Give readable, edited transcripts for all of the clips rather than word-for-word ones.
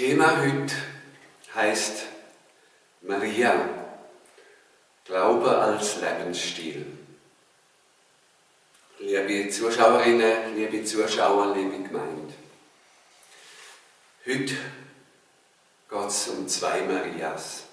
Thema heute heißt Maria, Glaube als Lebensstil. Liebe Zuschauerinnen, liebe Zuschauer, liebe Gemeinde. Heute geht es um zwei Marias.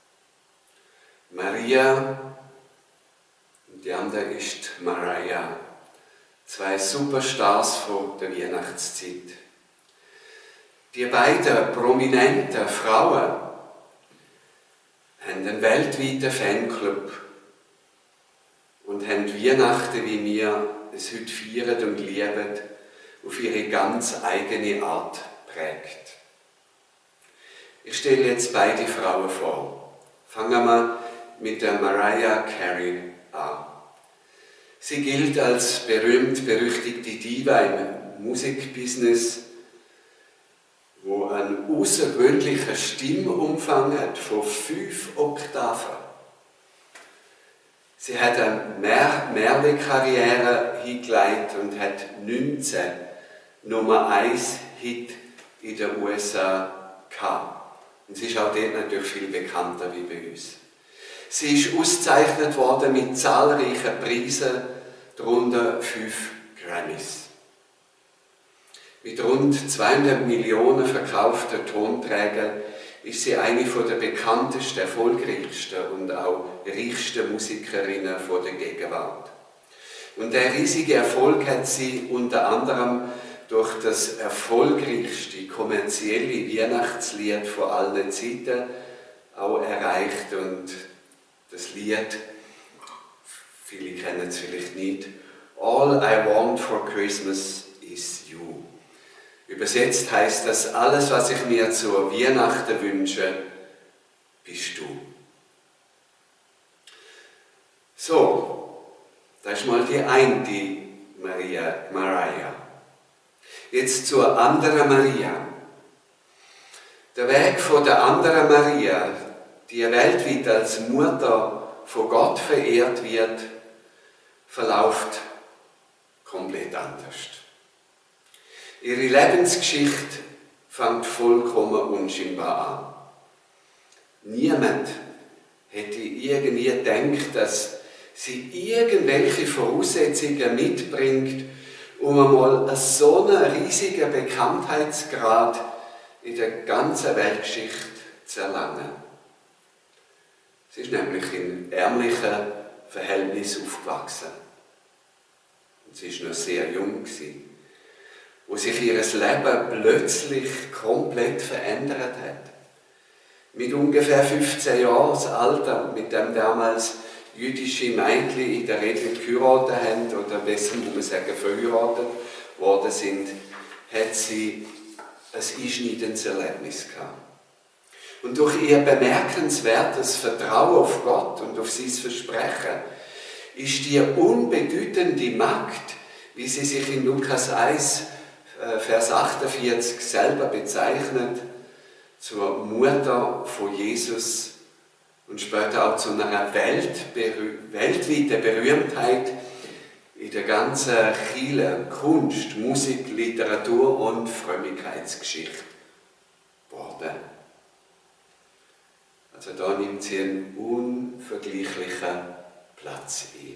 Maria und die andere ist Mariah. Zwei Superstars von der Weihnachtszeit. Die beiden prominenten Frauen haben einen weltweiten Fanclub und haben Weihnachten, wie wir es heute feiern und lieben, auf ihre ganz eigene Art prägt. Ich stelle jetzt beide Frauen vor. Fangen wir mit der Mariah Carey an. Sie gilt als berühmt-berüchtigte Diva im Musikbusiness, wo einen außergewöhnlichen Stimmumfang hat von 5 Oktaven. Sie hat eine Mehrere-Karriere hingelegt und hat 19 Nummer 1 Hit in den USA gehabt. Und sie ist auch dort natürlich viel bekannter wie bei uns. Sie ist ausgezeichnet worden mit zahlreichen Preisen, darunter 5 Grammys. Mit rund 200 Millionen verkauften Tonträgern ist sie eine der bekanntesten, erfolgreichsten und auch reichsten Musikerinnen der Gegenwart. Und der riesige Erfolg hat sie unter anderem durch das erfolgreichste kommerzielle Weihnachtslied von allen Zeiten auch erreicht. Und das Lied, viele kennen es vielleicht nicht, All I Want for Christmas is You. Übersetzt heißt das, alles, was ich mir zur Weihnachten wünsche, bist du. So, das ist mal die eine Mariah. Jetzt zur anderen Maria. Der Weg von der anderen Maria, die weltweit als Mutter von Gott verehrt wird, verläuft komplett anders. Ihre Lebensgeschichte fängt vollkommen unscheinbar an. Niemand hätte irgendwie gedacht, dass sie irgendwelche Voraussetzungen mitbringt, um einmal so einen riesigen Bekanntheitsgrad in der ganzen Weltgeschichte zu erlangen. Sie ist nämlich in ärmlichen Verhältnissen aufgewachsen. Und sie war noch sehr jung, wo sich ihr Leben plötzlich komplett verändert hat. Mit ungefähr 15 Jahren Alter, mit dem damals jüdische Mädchen in der Regel geheiratet haben, oder besser muss man sagen, verheiratet worden sind, hat sie ein einschneidendes Erlebnis gehabt. Und durch ihr bemerkenswertes Vertrauen auf Gott und auf sein Versprechen ist die unbedeutende Magd, wie sie sich in Lukas 1, Vers 48 selber bezeichnet, zur Mutter von Jesus und später auch zu einer weltweiten Berühmtheit in der ganzen Kirche, Kunst, Musik, Literatur und Frömmigkeitsgeschichte geworden. Also da nimmt sie einen unvergleichlichen Platz ein.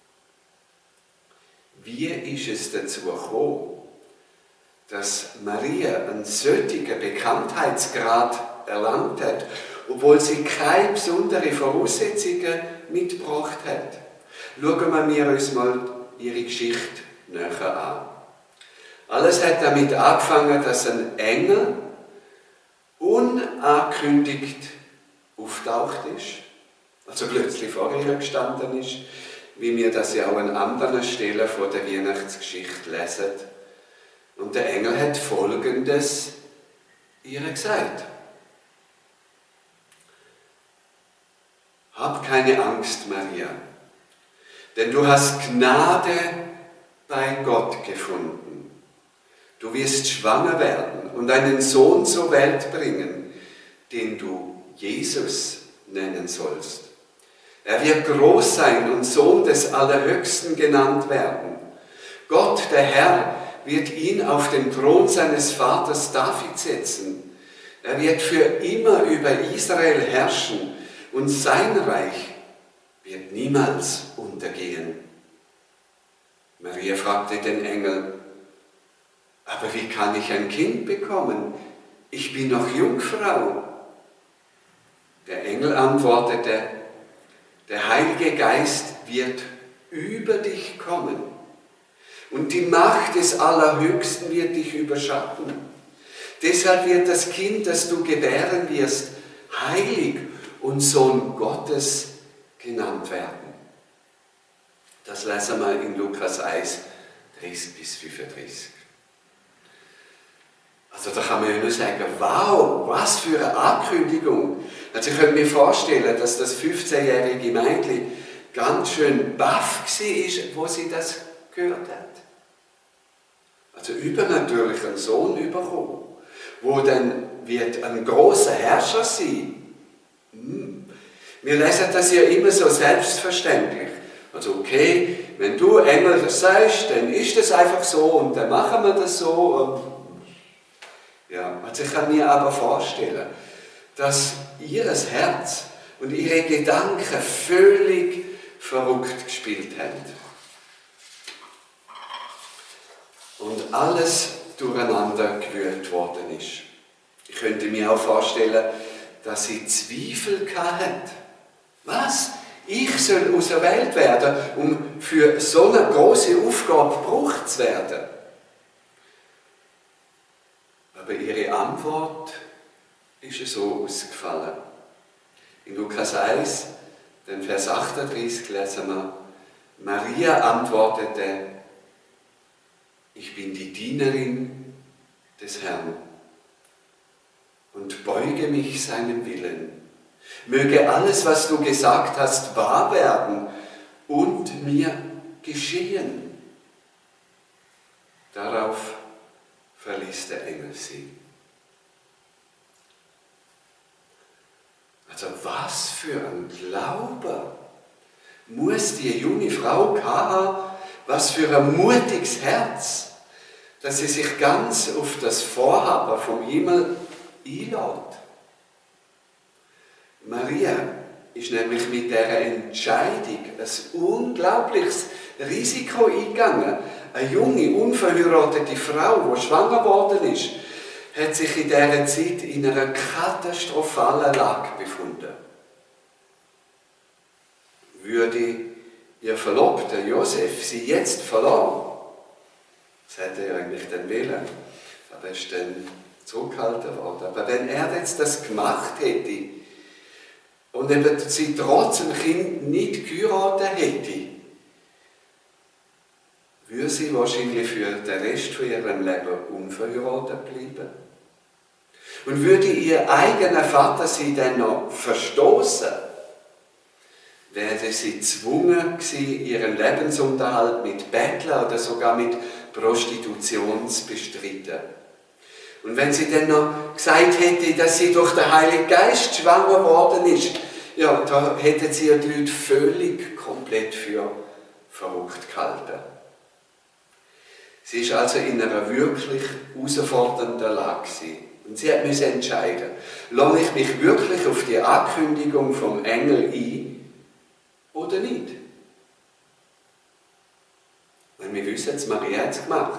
Wie ist es dazu gekommen, dass Maria einen solchen Bekanntheitsgrad erlangt hat, obwohl sie keine besonderen Voraussetzungen mitgebracht hat? Schauen wir uns mal ihre Geschichte näher an. Alles hat damit angefangen, dass ein Engel unangekündigt auftaucht ist, also plötzlich vor ihr gestanden ist, wie wir das ja auch an anderen Stellen von der Weihnachtsgeschichte lesen. Und der Engel hat Folgendes ihr gesagt. Hab keine Angst, Maria, denn du hast Gnade bei Gott gefunden. Du wirst schwanger werden und einen Sohn zur Welt bringen, den du Jesus nennen sollst. Er wird groß sein und Sohn des Allerhöchsten genannt werden. Gott, der Herr, wird ihn auf den Thron seines Vaters David setzen. Er wird für immer über Israel herrschen und sein Reich wird niemals untergehen. Maria fragte den Engel, aber wie kann ich ein Kind bekommen? Ich bin noch Jungfrau. Der Engel antwortete, der Heilige Geist wird über dich kommen und die Macht des Allerhöchsten wird dich überschatten. Deshalb wird das Kind, das du gebären wirst, heilig und Sohn Gottes genannt werden. Das lesen wir in Lukas 1, 30 bis 35. Also da kann man ja nur sagen, wow, was für eine Ankündigung. Also ich könnte mir vorstellen, dass das 15-jährige Mädchen ganz schön baff war, wo sie das gehört hat. Also übernatürlich einen Sohn bekommen, wo dann wird ein großer Herrscher sein. Wir lesen das ja immer so selbstverständlich. Also okay, wenn du Engel das sagst, dann ist das einfach so und dann machen wir das so. Ja, also ich kann mir aber vorstellen, dass ihr Herz und ihre Gedanken völlig verrückt gespielt haben. Und alles durcheinander gewühlt worden ist. Ich könnte mir auch vorstellen, dass sie Zweifel hatten. Was? Ich soll auserwählt werden, um für so eine große Aufgabe gebraucht zu werden? Aber ihre Antwort ist so ausgefallen. In Lukas 1, den Vers 38 lesen wir, Maria antwortete, ich bin die Dienerin des Herrn und beuge mich seinem Willen. Möge alles, was du gesagt hast, wahr werden und mir geschehen. Darauf verließ der Engel sie. Also was für ein Glaube muss die junge Frau haben, was für ein mutiges Herz, dass sie sich ganz auf das Vorhaben vom Himmel einlädt. Maria ist nämlich mit dieser Entscheidung ein unglaubliches Risiko eingegangen. Eine junge, unverheiratete Frau, die schwanger geworden ist, hat sich in dieser Zeit in einer katastrophalen Lage befunden. Würde ihr Verlobter Josef sie jetzt verlassen, das hätte er eigentlich dann wollen, aber er ist dann zurückgehalten worden. Aber wenn er jetzt das gemacht hätte und eben sie trotz dem Kind nicht geheiratet hätte, würde sie wahrscheinlich für den Rest von ihrem Leben unverheiratet bleiben. Und würde ihr eigener Vater sie dann noch verstoßen, wäre sie gezwungen gewesen, ihren Lebensunterhalt mit Betteln oder sogar mit Prostitution zu bestreiten. Und wenn sie dann noch gesagt hätte, dass sie durch den Heiligen Geist schwanger geworden ist, ja, da hätten sie ja die Leute völlig komplett für verrückt gehalten. Sie ist also in einer wirklich herausfordernden Lage gewesen. Und sie musste entscheiden, lasse ich mich wirklich auf die Ankündigung vom Engel ein oder nicht? Und wir wissen es, Maria hat es gemacht.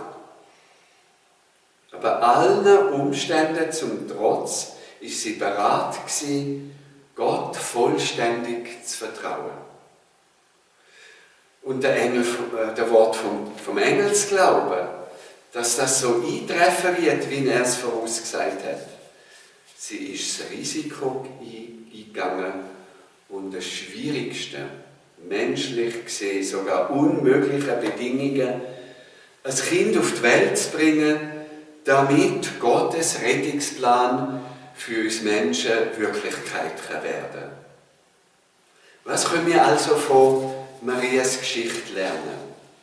Aber allen Umständen zum Trotz ist sie bereit gewesen, Gott vollständig zu vertrauen. Und der Wort vom Engel zu glauben, dass das so eintreffen wird, wie er es vorausgesagt hat. Sie ist das Risiko eingegangen und das Schwierigste, menschlich gesehen, sogar unmögliche Bedingungen, ein Kind auf die Welt zu bringen, damit Gottes Rettungsplan für uns Menschen Wirklichkeit werden kann. Was können wir also von Marias Geschichte lernen?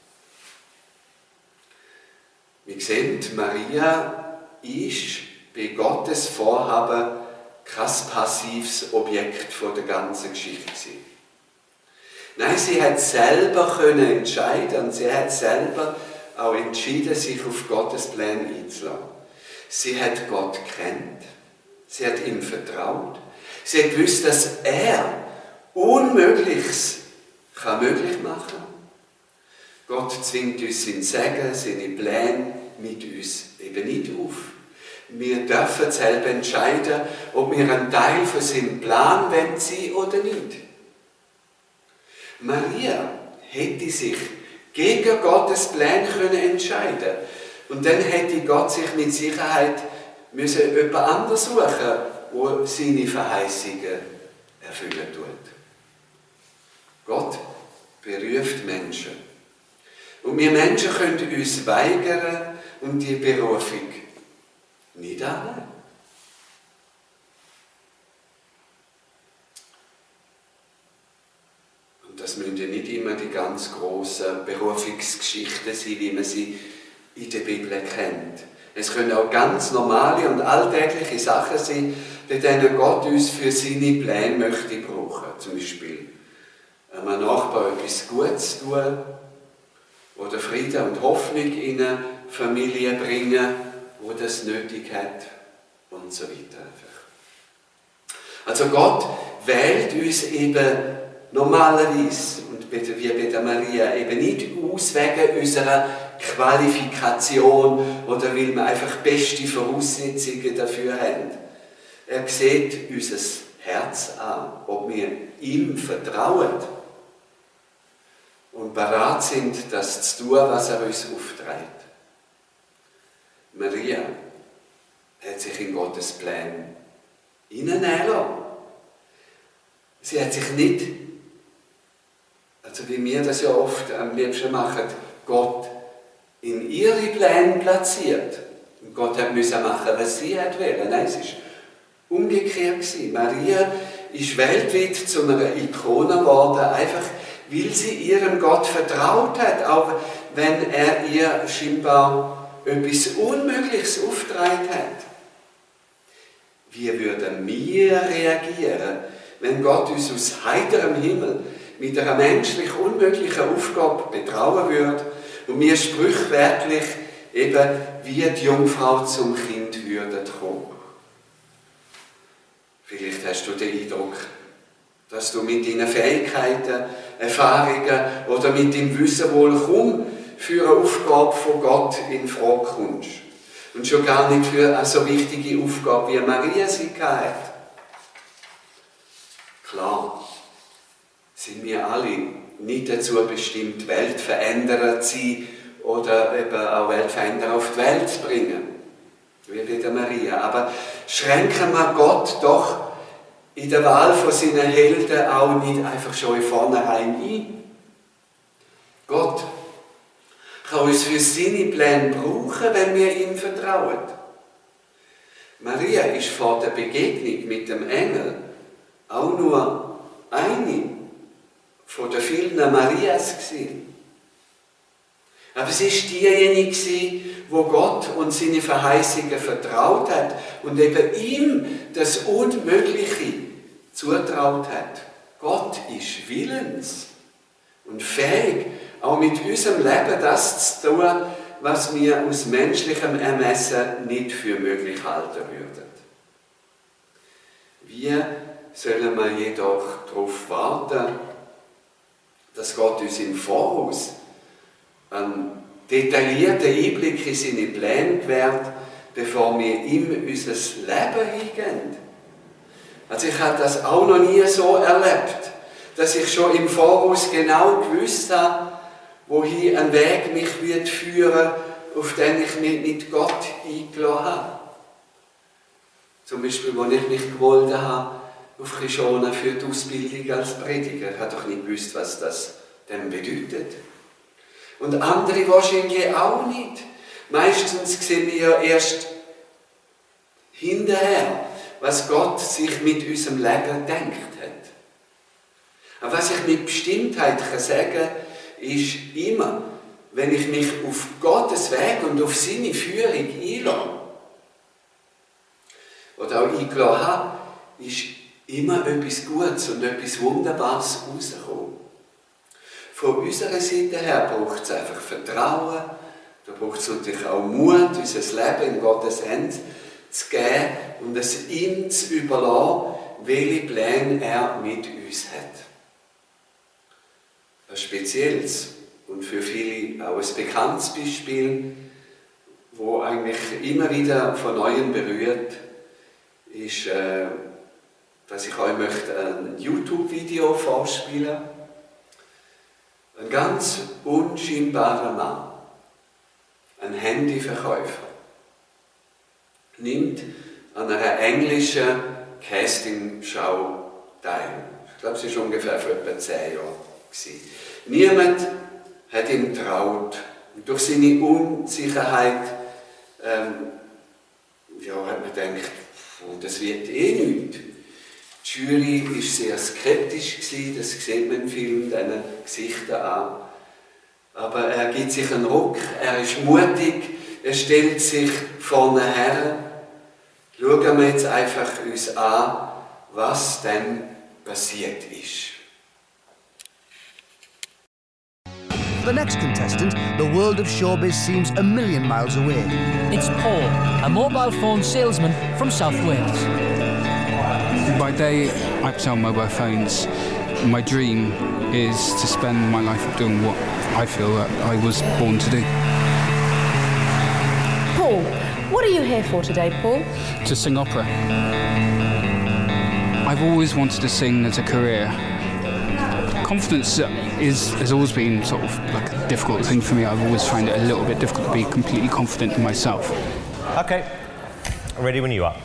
Wir sehen, Maria ist bei Gottes Vorhaben kein passives Objekt von der ganzen Geschichte. Nein, sie hat selber entscheiden und sie hat selber auch entschieden, sich auf Gottes Pläne einzulassen. Sie hat Gott gekannt, Sie hat ihm vertraut. Sie hat gewusst, dass er Unmögliches kann möglich machen. Gott zwingt uns sein Segen, seine Pläne mit uns eben nicht auf. Wir dürfen selber entscheiden, ob wir ein Teil von seinem Plan sein wollen oder nicht. Maria hätte sich gegen Gottes Plan entscheiden können. Und dann hätte Gott sich mit Sicherheit jemand anderes suchen, der seine Verheißungen erfüllen tut. Gott beruft Menschen. Und wir Menschen können uns weigern und die Berufung nicht annehmen. Und das müssen ja nicht immer die ganz grossen Berufungsgeschichten sein, wie man sie in der Bibel kennt. Es können auch ganz normale und alltägliche Sachen sein, bei denen Gott uns für seine Pläne möchte brauchen. Zum Beispiel einem Nachbarn etwas Gutes tun oder Frieden und Hoffnung in eine Familie bringen, wo das nötig hat und so weiter. Also Gott wählt uns eben normalerweise, und wie bei der Maria, eben nicht aus wegen unserer Qualifikation oder weil wir einfach beste Voraussetzungen dafür haben. Er sieht unser Herz an, ob wir ihm vertrauen und bereit sind, das zu tun, was er uns aufträgt. Maria hat sich in Gottes Plan hineinnehmen lassen. Sie hat sich nicht, also wie wir das ja oft am liebsten machen, Gott in ihre Pläne platziert. Und Gott musste machen, was sie wollte. Nein, es war umgekehrt. Maria ist weltweit zu einer Ikone geworden, einfach weil sie ihrem Gott vertraut hat, auch wenn er ihr scheinbar etwas Unmögliches aufgetragen hat. Wie würden wir reagieren, wenn Gott uns aus heiterem Himmel mit einer menschlich unmöglichen Aufgabe betrauen würde und wir sprichwörtlich eben wie die Jungfrau zum Kind würden kommen? Vielleicht hast du den Eindruck, dass du mit deinen Fähigkeiten, Erfahrungen oder mit deinem Wissen wohl kaum für eine Aufgabe von Gott in Frage kommst. Und schon gar nicht für eine so wichtige Aufgabe, wie Maria sie hat. Klar, sind wir alle nicht dazu bestimmt, Weltveränderer zu sein oder eben auch Weltveränderer auf die Welt zu bringen, wie bei der Maria. Aber schränken wir Gott doch in der Wahl von seinen Helden auch nicht einfach schon in vornherein ein. Gott kann uns für seine Pläne brauchen, wenn wir ihm vertrauen. Maria ist vor der Begegnung mit dem Engel auch nur eine von den vielen Marias gewesen. Aber sie war diejenige, wo Gott und seine Verheißungen vertraut hat und eben ihm das Unmögliche zutraut hat. Gott ist willens und fähig, auch mit unserem Leben das zu tun, was wir aus menschlichem Ermessen nicht für möglich halten würden. Wie sollen wir jedoch darauf warten, dass Gott uns im Voraus einen detaillierten Einblick in seine Pläne gewährt, bevor wir ihm unser Leben hingeben? Also ich habe das auch noch nie so erlebt, dass ich schon im Voraus genau gewusst habe, wohin ein Weg mich wird führen, auf den ich mich mit Gott eingelassen habe. Zum Beispiel, als ich mich gewollt habe, auf Kishona für die Ausbildung als Prediger. Ich habe doch nicht gewusst, was das denn bedeutet. Und andere wahrscheinlich auch nicht. Meistens sehen wir ja erst hinterher, was Gott sich mit unserem Leben gedacht hat. Aber was ich mit Bestimmtheit sagen kann, ist immer, wenn ich mich auf Gottes Weg und auf seine Führung einlasse, oder auch eingelassen habe, ist immer etwas Gutes und etwas Wunderbares rausgekommen. Von unserer Seite her braucht es einfach Vertrauen, da braucht es natürlich auch Mut, unser Leben in Gottes Hände zu geben und es ihm zu überlassen, welche Pläne er mit uns hat. Ein spezielles und für viele auch ein bekanntes Beispiel, wo eigentlich immer wieder von Neuem berührt, ist, dass ich euch möchte ein YouTube-Video vorspielen. Ein ganz unscheinbarer Mann, ein Handyverkäufer, nimmt an einer englischen Castingshow teil. Ich glaube, es war ungefähr vor etwa 10 Jahren. Niemand hat ihm getraut. Und durch seine Unsicherheit hat man gedacht, das wird eh nichts. Die Jury war sehr skeptisch, das sieht man im Film diesen Gesichtern an. Aber er gibt sich einen Ruck, er ist mutig, er stellt sich vorne her. Schauen wir jetzt einfach uns an, was dann passiert ist. For the next contestant, the world of showbiz seems a million miles away. It's Paul, a mobile phone salesman from South Wales. By day, I sell mobile phones. My dream is to spend my life doing what I feel that I was born to do. Paul, what are you here for today, Paul? To sing opera. I've always wanted to sing as a career. Confidence has always been sort of like a difficult thing for me. I've always found it a little bit difficult to be completely confident in myself. Okay, ready when you are.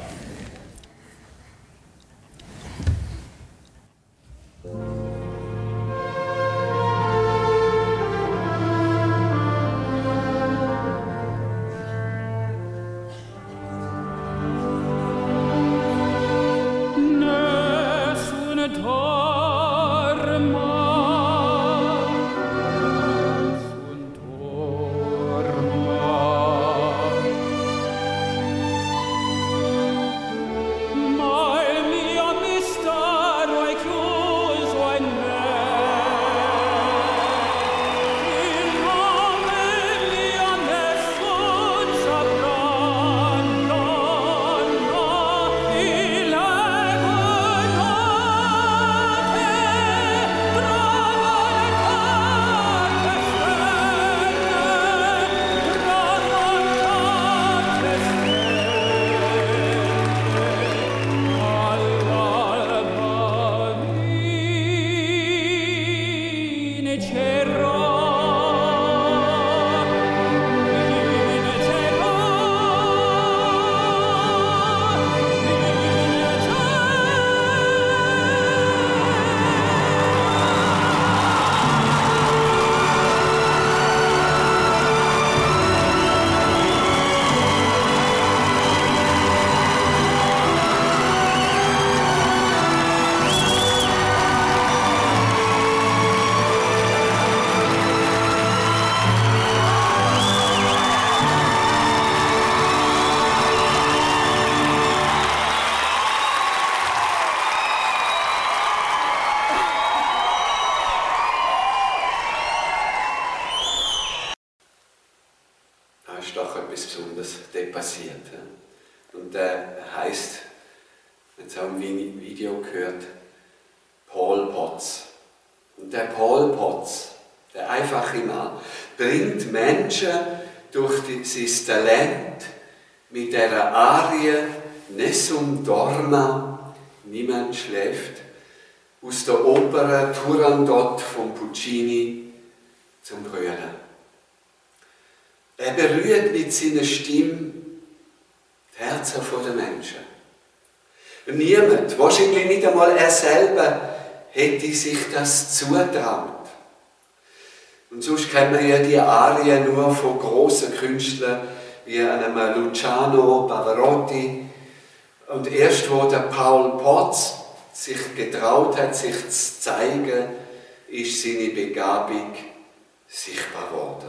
Passiert. Und der heißt, jetzt haben wir im Video gehört, Paul Potts. Und der Paul Potts, der einfache Mann, bringt Menschen durch sein Talent mit der Arie Nessun Dorma, niemand schläft, aus der Oper Turandot von Puccini zum Brüllen. Er berührt mit seiner Stimme die Herzen der Menschen. Und niemand, wahrscheinlich nicht einmal er selber, hätte sich das zutraut. Und sonst kennt man ja die Arien nur von grossen Künstlern wie einem Luciano Pavarotti. Und erst wo der Paul Potts sich getraut hat, sich zu zeigen, ist seine Begabung sichtbar geworden.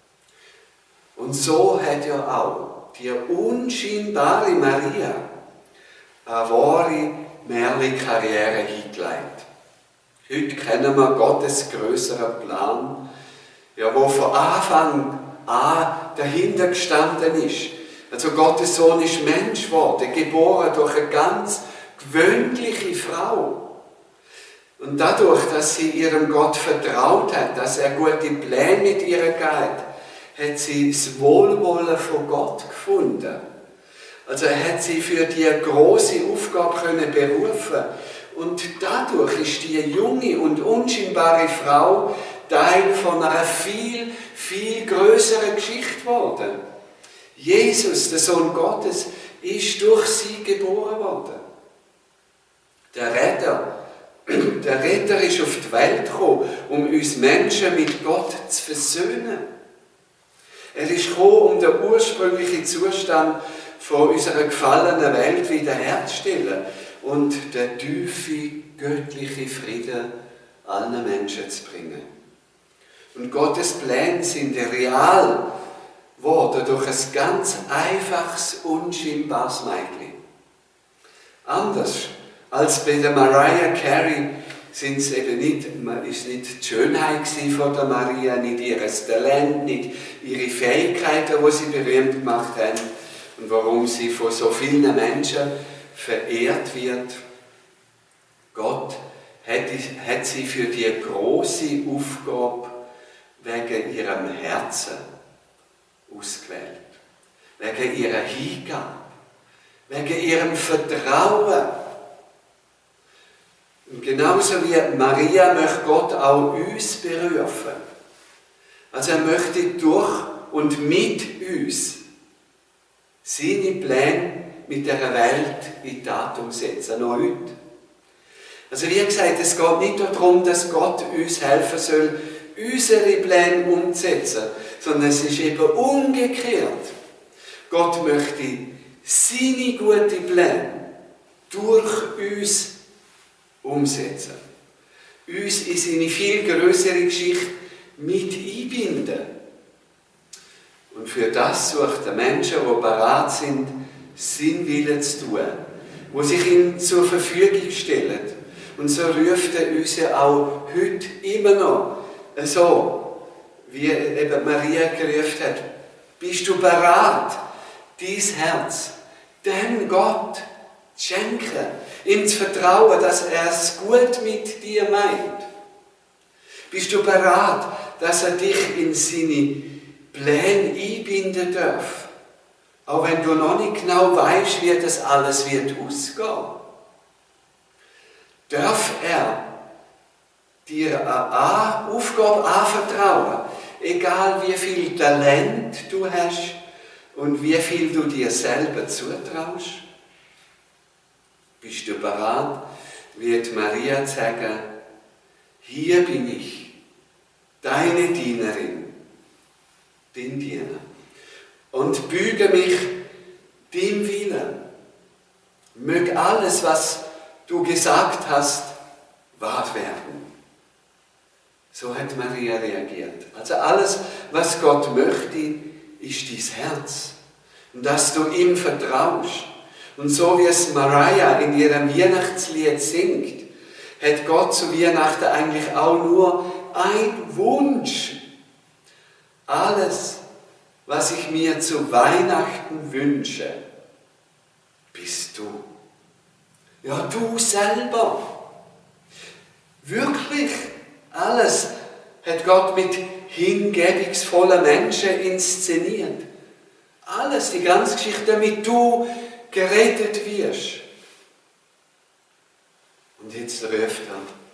Und so hat ja auch die unscheinbare Maria eine wahre Märchen-Karriere hingelegt. Heute kennen wir Gottes grösseren Plan, ja, wo von Anfang an dahinter gestanden ist, Also Gottes Sohn ist Mensch geworden, geboren durch eine ganz gewöhnliche Frau. Und dadurch, dass sie ihrem Gott vertraut hat, dass er gute Pläne mit ihr gehabt, hat sie das Wohlwollen von Gott gefunden. Also er hat sie für die große Aufgabe können berufen. Und dadurch ist die junge und unscheinbare Frau Teil von einer viel, viel größeren Geschichte geworden. Jesus, der Sohn Gottes, ist durch sie geboren worden. Der Retter ist auf die Welt gekommen, um uns Menschen mit Gott zu versöhnen. Er ist gekommen, um den ursprünglichen Zustand von unserer gefallenen Welt wiederherzustellen und den tiefen, göttlichen Frieden allen Menschen zu bringen. Und Gottes Pläne sind real geworden durch ein ganz einfaches, unscheinbares Mädchen. Anders als bei der Mariah Carey sind es eben ist nicht die Schönheit von der Maria, nicht ihr Talent, nicht ihre Fähigkeiten, die sie berühmt gemacht haben und warum sie von so vielen Menschen verehrt wird. Gott hat sie für die große Aufgabe wegen ihrem Herzen ausgewählt, wegen ihrer Hingabe, wegen ihrem Vertrauen. Und genauso wie Maria möchte Gott auch uns berufen. Also er möchte durch und mit uns seine Pläne mit dieser Welt in die Tat umsetzen, noch heute. Also wie gesagt, es geht nicht darum, dass Gott uns helfen soll, unsere Pläne umzusetzen, sondern es ist eben umgekehrt. Gott möchte seine guten Pläne durch uns umsetzen. Uns in seine viel größere Geschichte mit einbinden. Und für das sucht der Menschen, die bereit sind, seinen Willen zu tun, die sich ihm zur Verfügung stellen. Und so ruft er uns ja auch heute immer noch so, wie eben Maria gerufen hat. Bist du bereit, dein Herz dem Gott zu schenken, ihm zu vertrauen, dass er es gut mit dir meint? Bist du bereit, dass er dich in seine Pläne einbinden darf? Auch wenn du noch nicht genau weißt, wie das alles wird ausgehen. Darf er dir eine Aufgabe anvertrauen, egal wie viel Talent du hast und wie viel du dir selber zutraust? Bist du bereit, wird Maria sagen, hier bin ich, deine Dienerin, dein Diener, und büge mich dem Willen. Möge alles, was du gesagt hast, wahr werden. So hat Maria reagiert. Also alles, was Gott möchte, ist dein Herz. Und dass du ihm vertraust. Und so wie es Mariah in ihrem Weihnachtslied singt, hat Gott zu Weihnachten eigentlich auch nur einen Wunsch. Alles, was ich mir zu Weihnachten wünsche, bist du. Ja, du selber. Wirklich alles hat Gott mit hingebungsvollen Menschen inszeniert. Alles, die ganze Geschichte, damit du gerettet wirst. Und jetzt ruft er.